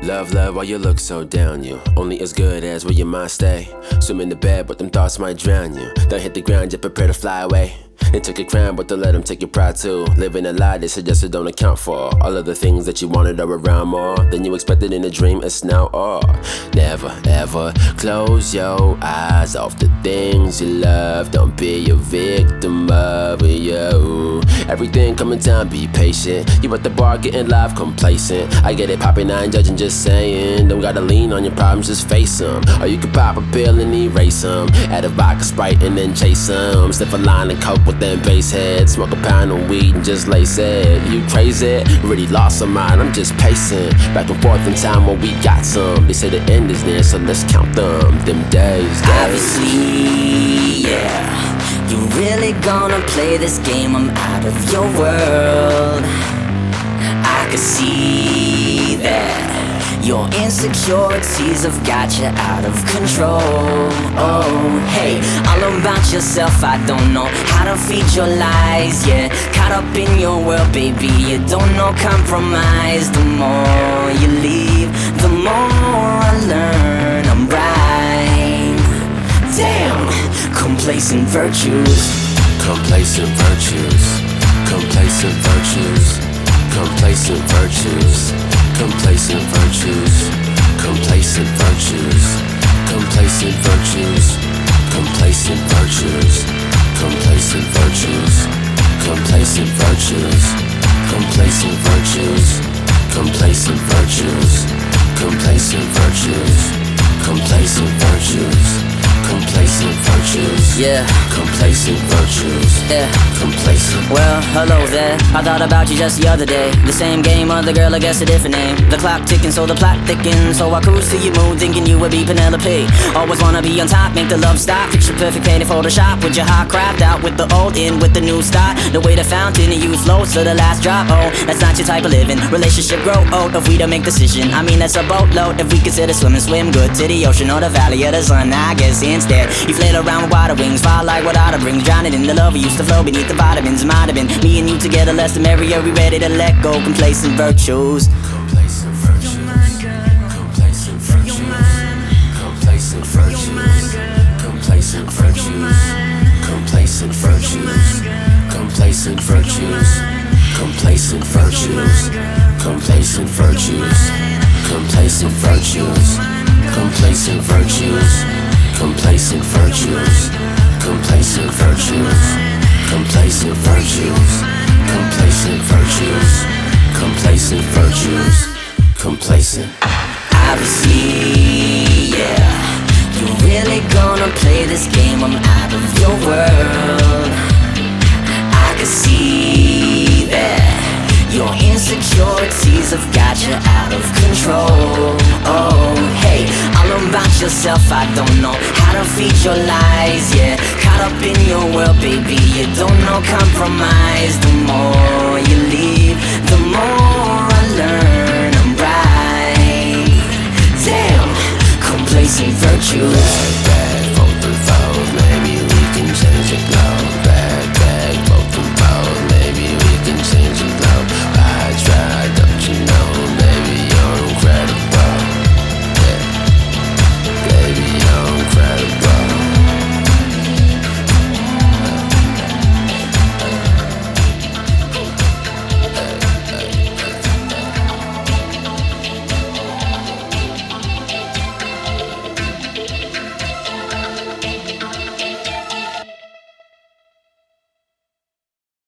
Love, love, why you look so down? You only as good as where your mind stay. Swim in the bed, but them thoughts might drown you. Don't hit the ground, just prepare to fly away. They took your crown, but don't let them take your pride too. Living a lie they suggested don't account for. All of the things that you wanted are around more than you expected in a dream, it's now or never ever close your eyes off the things you love. Don't be a victim of you. Everything coming down, be patient. You at the bar getting live complacent. I get it popping, I ain't judging, just saying. Don't gotta lean on your problems, just face them. Or you can pop a pill and erase them. Add a vodka Sprite and then chase them. Sniff a line and coke with them bass head. Smoke a pound of weed and just lace it. You crazy? Really lost some mind, I'm just pacing. Back and forth in time where we got some. They say the end is near, so let's count them days. Obviously, yeah, you really gonna play this game, I'm out of your world. I can see that your insecurities have got you out of control. Oh, hey, all about yourself, I don't know how to feed your lies, yeah. Caught up in your world, baby, you don't know compromise. The more you leave, the more I learn I'm right. Damn, complacent virtues. Complacent virtues. Complacent virtues. Complacent virtues. Complacent virtues. Complacent virtues. Complacent virtues. Complacent virtues. Complacent virtues. Complacent virtues. Complacent virtues. Complacent virtues. Complacent virtues. Complacent virtues. Complacent virtues. Yeah. Complacent virtues. Yeah. Complacent. Well, hello there. I thought about you just the other day. The same game, other girl, I guess a different name. The clock ticking, so the plot thickens. So I cruise to your mood, thinking you would be Penelope. Always wanna be on top, make the love stop. Picture perfect painted Photoshop with your heart craft out with the old in, with the new start. The way the fountain and you flow to the last drop. Oh, that's not your type of living. Relationship grow old if we don't make decision. I mean, that's a boatload if we consider swim good to the ocean or the valley of the sun. I guess instead you flail around with wider wings, fly like what oughta brings, drowning in the love we used to flow beneath the vitamins. Might have been me and you together, less the merrier. We ready to let go, complacent virtues. Complacent virtues. Complacent virtues. Complacent virtues. Complacent virtues. Complacent virtues. Complacent virtues. Complacent virtues. Complacent virtues. Complacent virtues. Complacent virtues. Complacent virtues. Complacent virtues. Complacent virtues. Complacent virtues. Complacent virtues. Complacent. Obviously, yeah, you really gonna play this game, I'm out of your world. I can see that your insecurities have got you out of control. Oh, hey, all about yourself, I don't know how to feed your lies, yeah. Caught up in your world, baby, you don't know compromise. The more you leave, the more